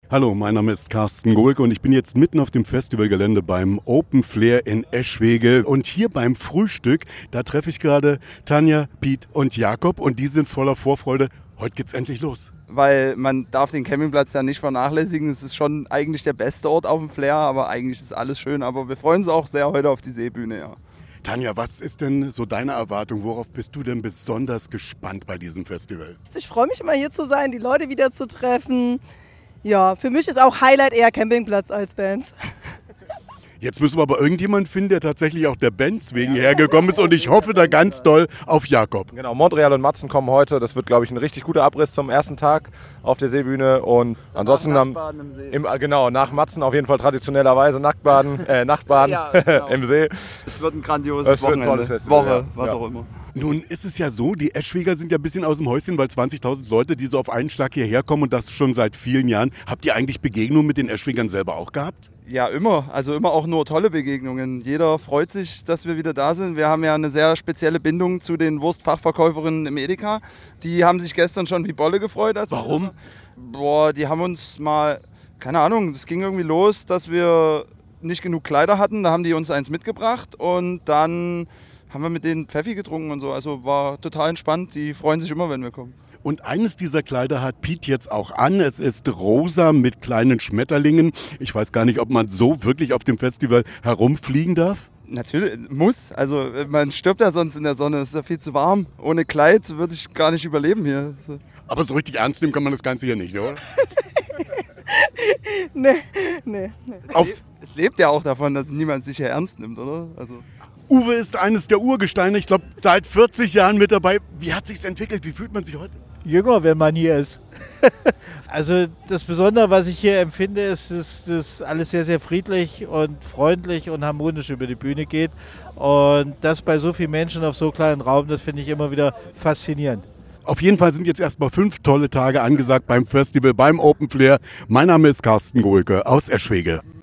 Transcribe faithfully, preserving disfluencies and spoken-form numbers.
Hallo, mein Name ist Carsten Gohlke und ich bin jetzt mitten auf dem Festivalgelände beim Open Flair in Eschwege. Und hier beim Frühstück, da treffe ich gerade Tanja, Piet und Jakob und die sind voller Vorfreude. Heute geht's endlich los. Weil man darf den Campingplatz ja nicht vernachlässigen. Es ist schon eigentlich der beste Ort auf dem Flair, aber eigentlich ist alles schön. Aber wir freuen uns auch sehr heute auf die Seebühne, ja. Tanja, was ist denn so deine Erwartung? Worauf bist du denn besonders gespannt bei diesem Festival? Ich freue mich immer hier zu sein, die Leute wieder zu treffen. Ja, für mich ist auch Highlight eher Campingplatz als Bands. Jetzt müssen wir aber irgendjemanden finden, der tatsächlich auch der Bands wegen hergekommen ist und ich hoffe da ganz doll auf Jakob. Genau, Montreal und Matzen kommen heute. Das wird, glaube ich, ein richtig guter Abriss zum ersten Tag auf der Seebühne. Und ansonsten nach am, Nachtbaden im See. Im, genau, nach Matzen auf jeden Fall traditionellerweise Nacktbaden, äh, Nachtbaden Ja, genau. im See. Es wird ein grandioses Es wird ein Wochenende, tolles Festival, Woche, ja. was Ja. auch immer. Nun ist es ja so, die Eschweger sind ja ein bisschen aus dem Häuschen, weil zwanzigtausend Leute, die so auf einen Schlag hierher kommen und das schon seit vielen Jahren. Habt ihr eigentlich Begegnungen mit den Eschwegern selber auch gehabt? Ja, immer. Also immer auch nur tolle Begegnungen. Jeder freut sich, dass wir wieder da sind. Wir haben ja eine sehr spezielle Bindung zu den Wurstfachverkäuferinnen im Edeka. Die haben sich gestern schon wie Bolle gefreut. Als Warum? Boah, die haben uns mal, keine Ahnung, es ging irgendwie los, dass wir nicht genug Kleider hatten. Da haben die uns eins mitgebracht und dann haben wir mit denen Pfeffi getrunken und so. Also war total entspannt. Die freuen sich immer, wenn wir kommen. Und eines dieser Kleider hat Piet jetzt auch an. Es ist rosa mit kleinen Schmetterlingen. Ich weiß gar nicht, ob man so wirklich auf dem Festival herumfliegen darf. Natürlich, muss. Also man stirbt ja sonst in der Sonne. Es ist ja viel zu warm. Ohne Kleid würde ich gar nicht überleben hier. Aber so richtig ernst nehmen kann man das Ganze hier nicht, oder? Nee, nee, nee. Auf Es lebt ja auch davon, dass niemand sich hier ernst nimmt, oder? Also Uwe ist eines der Urgesteine, ich glaube seit vierzig Jahren mit dabei. Wie hat sich's entwickelt? Wie fühlt man sich heute? Jünger, wenn man hier ist. Also das Besondere, was ich hier empfinde, ist, dass das alles sehr, sehr friedlich und freundlich und harmonisch über die Bühne geht. Und das bei so vielen Menschen auf so kleinen Raum, das finde ich immer wieder faszinierend. Auf jeden Fall sind jetzt erstmal fünf tolle Tage angesagt beim Festival, beim Open Flair. Mein Name ist Carsten Gohlke aus Eschwege.